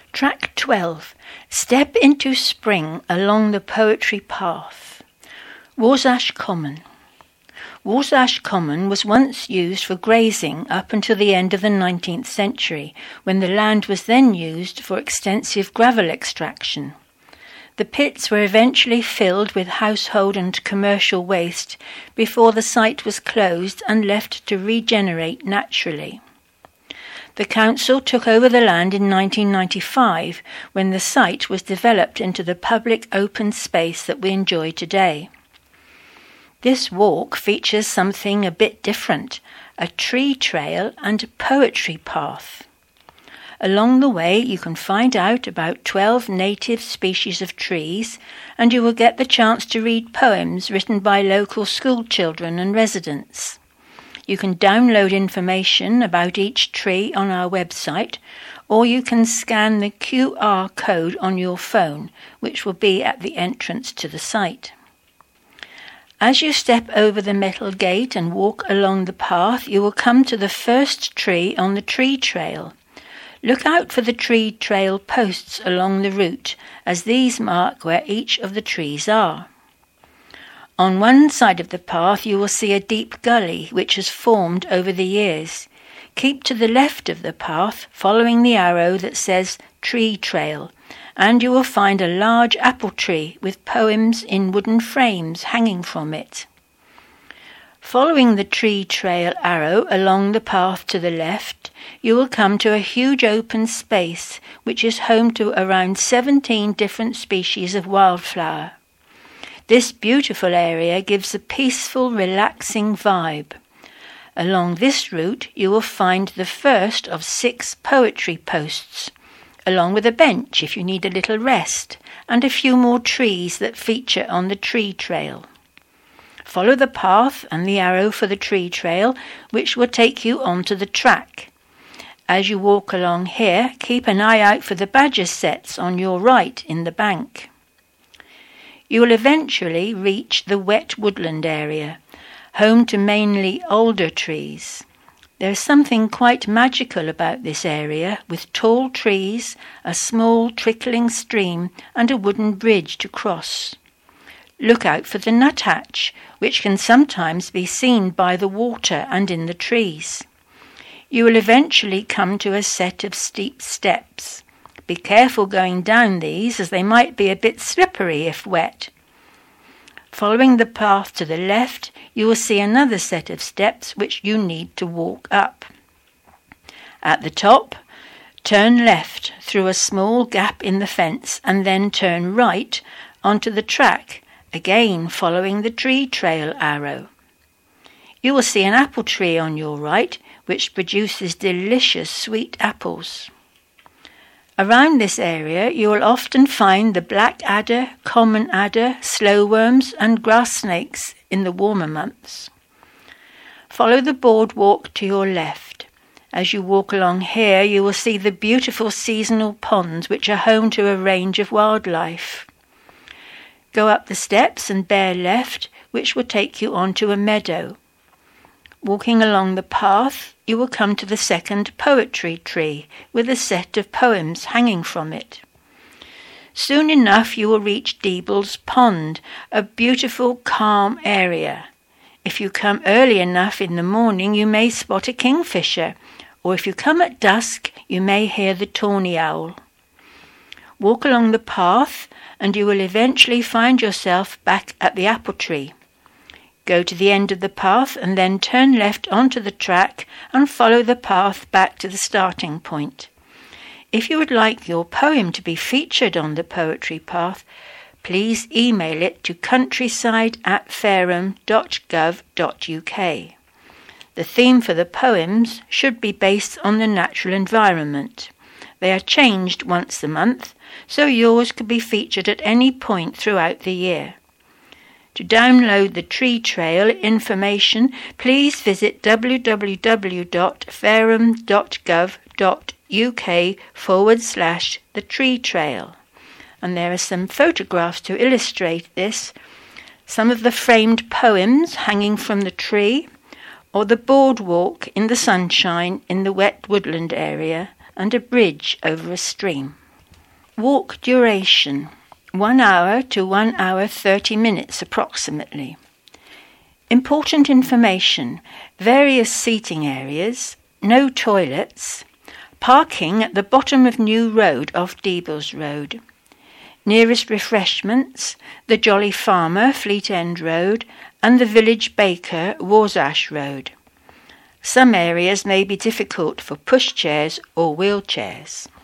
Track 12. Step into spring along the poetry path. Warsash Common. Warsash Common was once used for grazing up until the end of the 19th century, when the land was then used for extensive gravel extraction. The pits were eventually filled with household and commercial waste before the site was closed and left to regenerate naturally. The council took over the land in 1995 when the site was developed into the public open space that we enjoy today. This walk features something a bit different, a tree trail and a poetry path. Along the way you can find out about 12 native species of trees, and you will get the chance to read poems written by local school children and residents. You can download information about each tree on our website, or you can scan the QR code on your phone, which will be at the entrance to the site. As you step over the metal gate and walk along the path, you will come to the first tree on the tree trail. Look out for the tree trail posts along the route, as these mark where each of the trees are. On one side of the path you will see a deep gully which has formed over the years. Keep to the left of the path, following the arrow that says Tree Trail, and you will find a large apple tree with poems in wooden frames hanging from it. Following the tree trail arrow along the path to the left, you will come to a huge open space which is home to around 17 different species of wildflower. This beautiful area gives a peaceful, relaxing vibe. Along this route you will find the first of 6 poetry posts, along with a bench if you need a little rest, and a few more trees that feature on the tree trail. Follow the path and the arrow for the tree trail, which will take you onto the track. As you walk along here, keep an eye out for the badger setts on your right in the bank. You will eventually reach the wet woodland area, home to mainly alder trees. There is something quite magical about this area, with tall trees, a small trickling stream, and a wooden bridge to cross. Look out for the nuthatch, which can sometimes be seen by the water and in the trees. You will eventually come to a set of steep steps. Be careful going down these, as they might be a bit slippery if wet. Following the path to the left, you will see another set of steps which you need to walk up. At the top, turn left through a small gap in the fence and then turn right onto the track, again following the tree trail arrow. You will see an apple tree on your right, which produces delicious sweet apples. Around this area you will often find the black adder, common adder, slowworms and grass snakes in the warmer months. Follow the boardwalk to your left. As you walk along here you will see the beautiful seasonal ponds which are home to a range of wildlife. Go up the steps and bear left, which will take you onto a meadow. Walking along the path, you will come to the second poetry tree, with a set of poems hanging from it. Soon enough you will reach Deebles Pond, a beautiful, calm area. If you come early enough in the morning, you may spot a kingfisher, or if you come at dusk, you may hear the tawny owl. Walk along the path, and you will eventually find yourself back at the apple tree. Go to the end of the path and then turn left onto the track and follow the path back to the starting point. If you would like your poem to be featured on the poetry path, please email it to countryside@fareham.gov.uk. The theme for the poems should be based on the natural environment. They are changed once a month, so yours could be featured at any point throughout the year. To download the tree trail information, please visit www.fareham.gov.uk/the tree trail. And there are some photographs to illustrate this, some of the framed poems hanging from the tree, or the boardwalk in the sunshine in the wet woodland area, and a bridge over a stream. Walk duration, 1 hour to 1 hour 30 minutes approximately. Important information, various seating areas, no toilets, parking at the bottom of New Road off Deebles Road. Nearest refreshments, the Jolly Farmer, Fleet End Road, and the Village Baker, Warsash Road. Some areas may be difficult for pushchairs or wheelchairs.